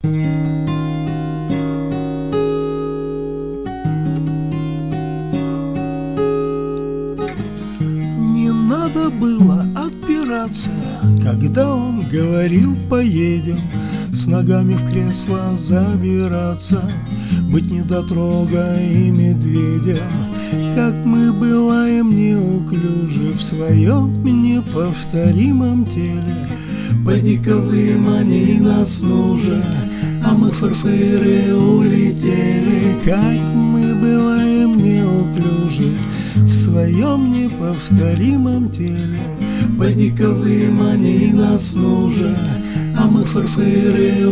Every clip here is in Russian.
Не надо было отпираться, когда он говорил: поедем. С ногами в кресло забираться, быть недотрогой и медведем. Как мы бываем неуклюжи в своем неповторимом теле. Поди-ка вымани нас, нужа, а мы фырфыры улетели. Как мы бываем неуклюжи в своем неповторимом теле. Поди-ка вымани нас, нужа, а мы фырфыры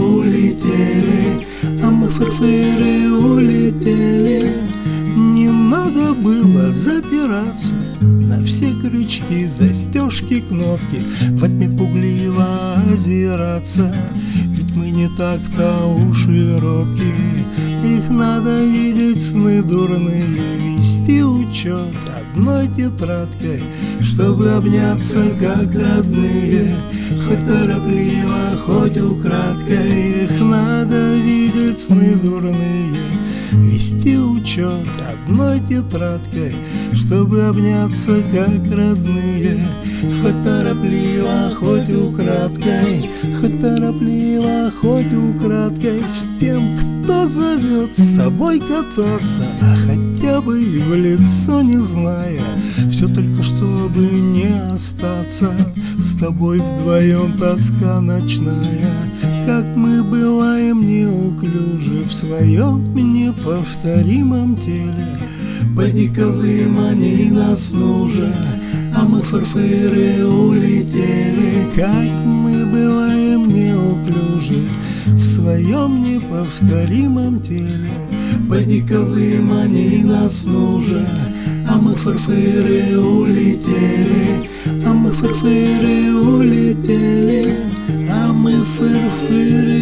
улетели, а мы фырфыры улетели. Не надо было запираться на все крючки, застежки, кнопки, во тьме пугливо озираться. Ведь мы не так-то уж и робкие, их надо видеть сны дурные, вести учет одной тетрадкой, чтобы обняться как родные. Хоть торопливо, хоть украдкой, их надо видеть сны дурные, вести учет одной тетрадкой, чтобы обняться как родные. Хоть торопливо, хоть украдкой, хоть торопливо, хоть украдкой, с тем, кто зовет с собой кататься, а хотя бы и в лицо не зная, все только чтобы не остаться с тобой вдвоем, тоска ночная. Как мы бываем неуклюжи в своем неповторимом теле. Поди-ка вымани нас, нужа, а мы фырфыры улетели. Как мы бываем неуклюжи в своем неповторимом теле. Поди-ка вымани нас, нужа, а мы фырфыры улетели, а мы фырфыры улетели, а мы фырфыры